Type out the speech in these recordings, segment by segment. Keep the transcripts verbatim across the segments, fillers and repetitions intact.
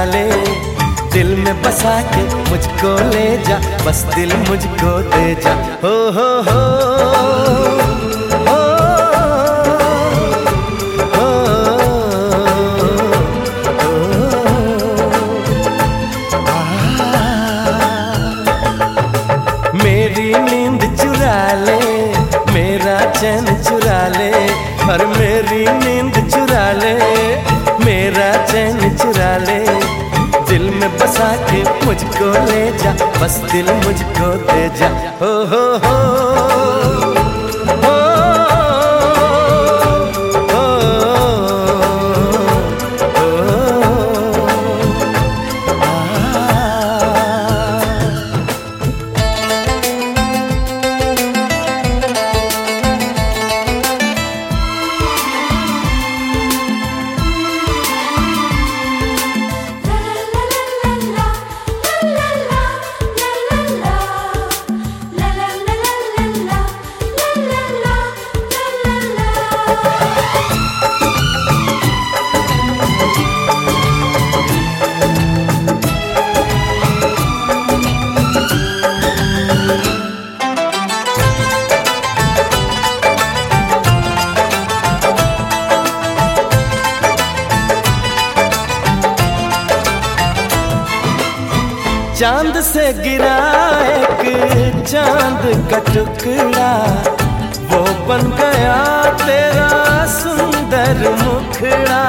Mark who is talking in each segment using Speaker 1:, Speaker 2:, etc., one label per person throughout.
Speaker 1: ले, दिल में बसा के मुझको ले जा, बस दिल मुझको दे जा। हो हो हो मेरी नींद चुरा ले, मेरा चैन चुरा ले, और मेरी नींद चुरा ले, मेरा चैन चुरा ले, दिल में बसा के मुझको ले जा, बस दिल मुझको दे जा। हो हो हो चांद से गिरा एक चांद का टुकड़ा, वो बन गया तेरा सुंदर मुखड़ा।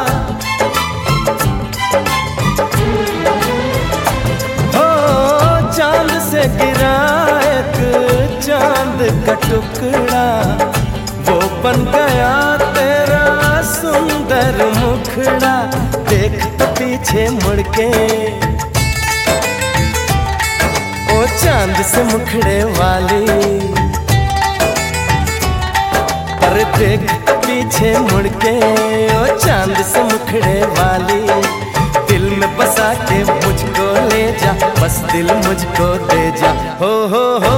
Speaker 1: हो चांद से गिरा एक चांद का टुकड़ा, वो बन गया तेरा सुंदर मुखड़ा। देख तो पीछे मुड़ के ओ चांद से मुखड़े वाली, अरे देख पीछे मुड़ के ओ चांद से मुखड़े वाली, दिल में बसा के मुझको ले जा, बस दिल मुझको दे जा। हो हो हो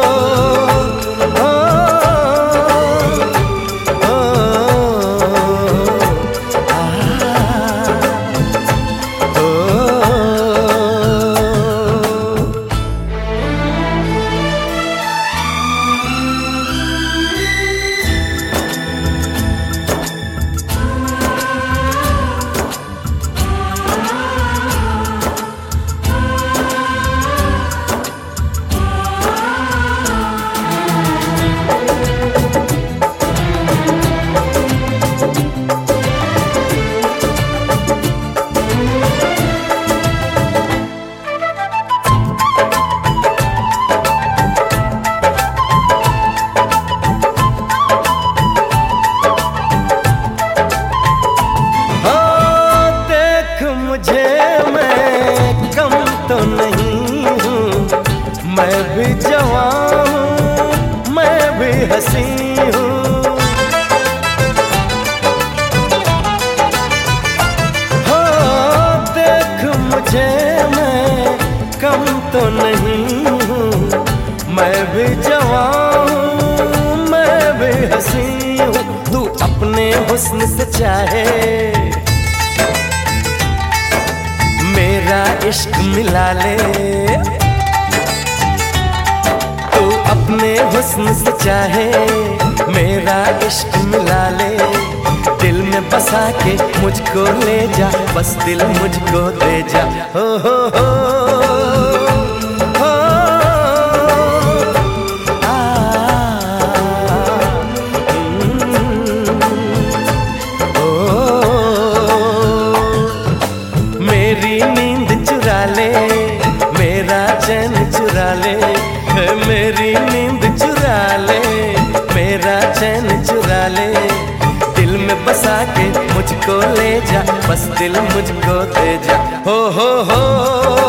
Speaker 1: तो नहीं हूँ, मैं भी जवान हूँ, मैं भी हंसी हूँ। हो देख मुझे मैं कम तो नहीं हूँ, मैं भी जवान हूँ, मैं भी हंसी हूँ। तू अपने हुस्न से चाहे मेरा इश्क मिला ले, तू अपने हुस्न से चाहे मेरा इश्क मिला ले, दिल में बसा के मुझको ले जा, बस दिल मुझको दे जा। हो हो हो हो आ, मेरी नींद चुरा ले, मेरा चैन चुरा ले, मेरी नींद चुरा ले, मेरा चैन चुरा ले, दिल में बसा के मुझको ले जा, बस दिल मुझको दे जा। हो हो हो